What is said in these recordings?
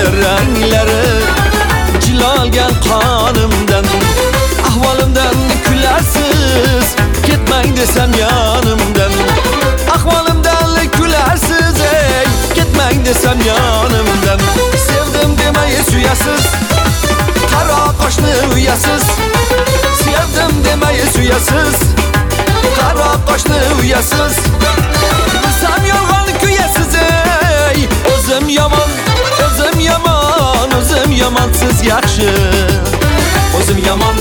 renglari Jilalgan qonimdan ahvolimdan kularsiz ketmang desam yonimdan ahvolimdan kularsiz ey ketmang desam yonimdan sevdim demay suyasiz qaro qoshni uyasiz sevdim demay suyasiz qaro qoshni uyasiz bilsam yolg'on kuyasiz ey o'zim yomon o'zim yomonsiz yaxshi o'zim yomon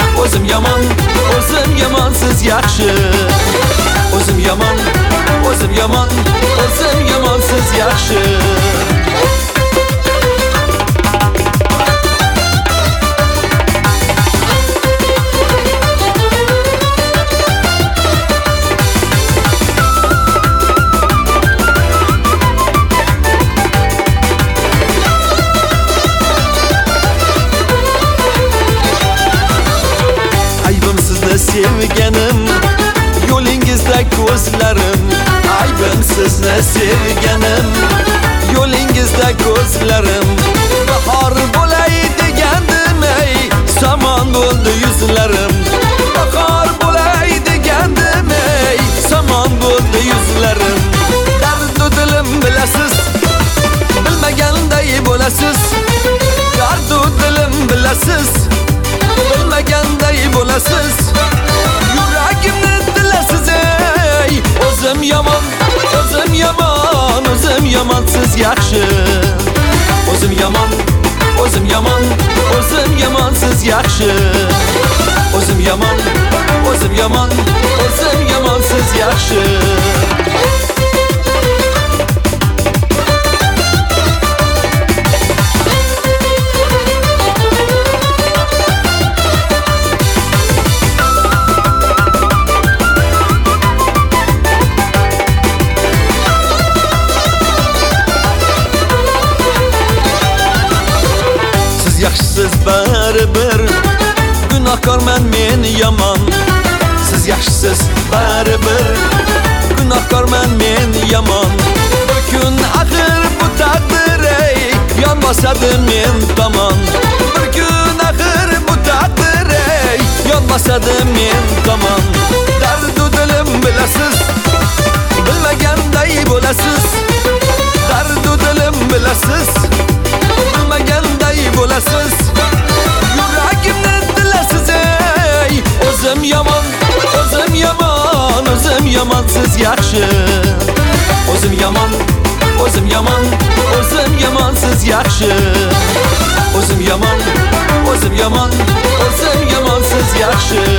o'zim yomonsiz yaxshi o'zim yomon o'zim yomonsiz yaxshi sevganim yo'lingizda ko'zlarim aybim sizni sevganim yo'lingizda ko'zlarim bahor bo'lay degandim ey somon bo'ldi yuzlarim bahor bo'lay degandim ey somon bo'ldi yuzlarim dardu dilim bilasiz bilmaganday bo'lasiz dardu dilim bilasiz bilmaganday bo'lasiz yuragimni dilasiz ey o'zim yomonsiz yaxshi o'zim yomonsiz yaxshi o'zim yomonsiz yaxshi yaxshisiz baribir gunohkorman men yomon siz yaxshisiz baribir gunohkorman men yomon bir kun axir bu taqdir ey yon bosadi men tomon bir kun axir bu taqdir ey yon bosadi men tomon dardu dilim bilasiz bilmaganday bo'lasiz dardu dilim bilasiz bilmaganday bo'lasiz yuragimni dilasiz ey o'zim yomonsiz yaxshi o'zim yomonsiz yaxshi o'zim yomonsiz yaxshi